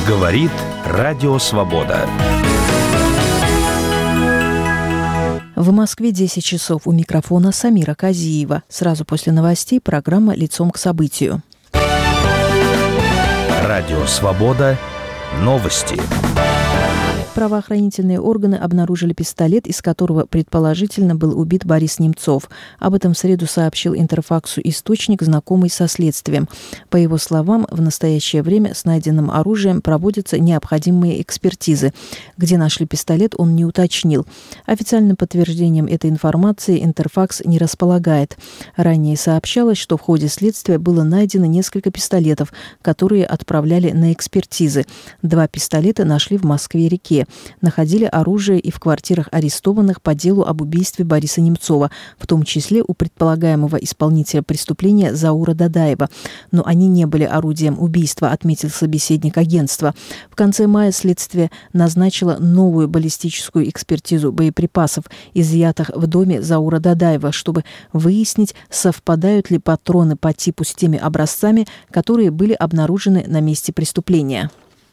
Говорит Радио Свобода. В Москве 10 часов. У микрофона Самира Казиева. Сразу после новостей программа «Лицом к событию». Радио Свобода. Новости. Правоохранительные органы обнаружили пистолет, из которого предположительно был убит Борис Немцов. Об этом в среду сообщил Интерфаксу источник, знакомый со следствием. По его словам, в настоящее время с найденным оружием проводятся необходимые экспертизы. Где нашли пистолет, он не уточнил. Официальным подтверждением этой информации Интерфакс не располагает. Ранее сообщалось, что в ходе следствия было найдено несколько пистолетов, которые отправляли на экспертизы. 2 пистолета нашли в Москве-реке. Находили оружие и в квартирах арестованных по делу об убийстве Бориса Немцова, в том числе у предполагаемого исполнителя преступления Заура Дадаева. Но они не были орудием убийства, отметил собеседник агентства. В конце мая следствие назначило новую баллистическую экспертизу боеприпасов, изъятых в доме Заура Дадаева, чтобы выяснить, совпадают ли патроны по типу с теми образцами, которые были обнаружены на месте преступления.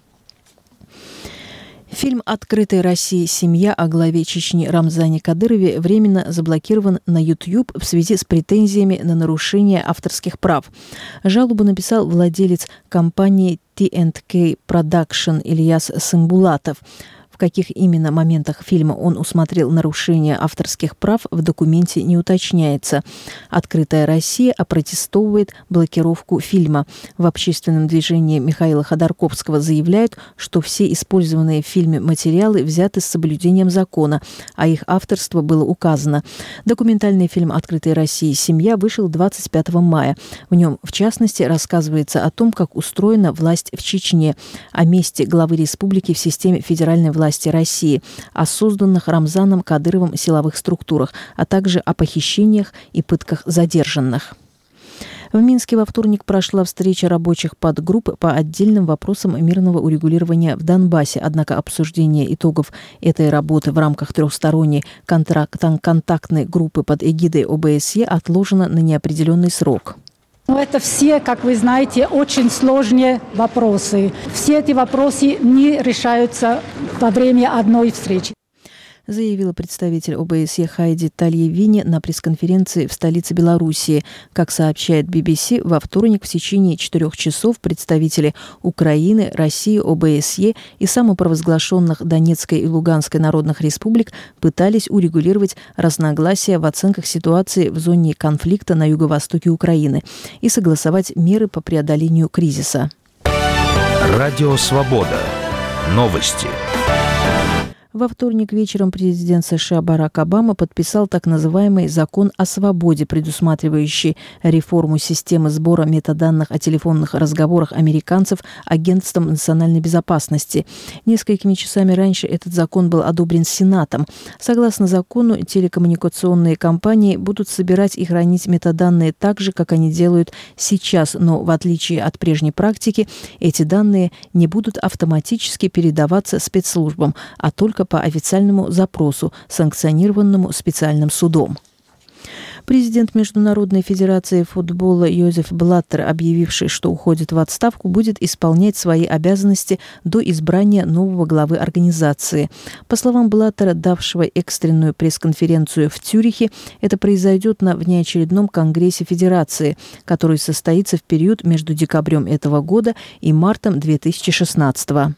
Фильм «Открытая Россия. Семья» о главе Чечни Рамзане Кадырове временно заблокирован на YouTube в связи с претензиями на нарушение авторских прав. Жалобу написал владелец компании TNK Production Ильяс Сымбулатов. В каких именно моментах фильма он усмотрел нарушение авторских прав, в документе не уточняется. «Открытая Россия» опротестовывает блокировку фильма. В общественном движении Михаила Ходорковского заявляют, что все использованные в фильме материалы взяты с соблюдением закона, а их авторство было указано. Документальный фильм «Открытая Россия. Семья» вышел 25 мая. В нем, в частности, рассказывается о том, как устроена власть в Чечне, о месте главы республики в системе федеральной власти России, о созданных Рамзаном Кадыровым силовых структурах, а также о похищениях и пытках задержанных. В Минске во вторник прошла встреча рабочих подгрупп по отдельным вопросам мирного урегулирования в Донбассе. Однако обсуждение итогов этой работы в рамках трехсторонней контактной группы под эгидой ОБСЕ отложено на неопределенный срок. Это все, как вы знаете, очень сложные вопросы. Все эти вопросы не решаются во время одной встречи, заявила представитель ОБСЕ Хайди Тальевини на пресс-конференции в столице Белоруссии. Как сообщает BBC, во вторник в течение 4 часов представители Украины, России, ОБСЕ и самопровозглашенных Донецкой и Луганской народных республик пытались урегулировать разногласия в оценках ситуации в зоне конфликта на юго-востоке Украины и согласовать меры по преодолению кризиса. Радио Свобода. Новости. Во вторник вечером президент США Барак Обама подписал так называемый «Закон о свободе», предусматривающий реформу системы сбора метаданных о телефонных разговорах американцев Агентством национальной безопасности. Несколькими часами раньше этот закон был одобрен Сенатом. Согласно закону, телекоммуникационные компании будут собирать и хранить метаданные так же, как они делают сейчас, но в отличие от прежней практики, эти данные не будут автоматически передаваться спецслужбам, а только по официальному запросу, санкционированному специальным судом. Президент Международной федерации футбола Йозеф Блаттер, объявивший, что уходит в отставку, будет исполнять свои обязанности до избрания нового главы организации. По словам Блаттера, давшего экстренную пресс-конференцию в Цюрихе, это произойдет на внеочередном конгрессе федерации, который состоится в период между декабрем этого года и мартом 2016 года.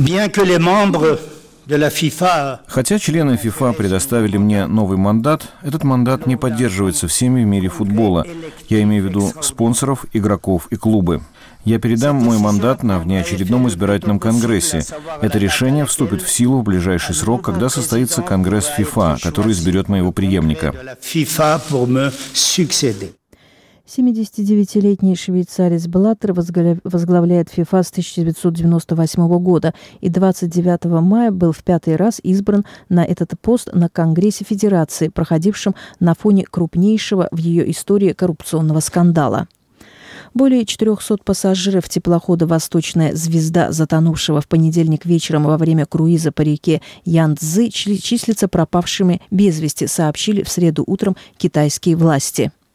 Хотя члены ФИФА предоставили мне новый мандат, этот мандат не поддерживается всеми в мире футбола. Я имею в виду спонсоров, игроков и клубы. Я передам мой мандат на внеочередном избирательном конгрессе. Это решение вступит в силу в ближайший срок, когда состоится конгресс ФИФА, который изберет моего преемника. 79-летний швейцарец Блаттер возглавляет ФИФА с 1998 года и 29 мая был в 5-й раз избран на этот пост на Конгрессе Федерации, проходившем на фоне крупнейшего в ее истории коррупционного скандала. Более 400 пассажиров теплохода «Восточная звезда», затонувшего в понедельник вечером во время круиза по реке Янцзы, числятся пропавшими без вести, сообщили в среду утром китайские власти.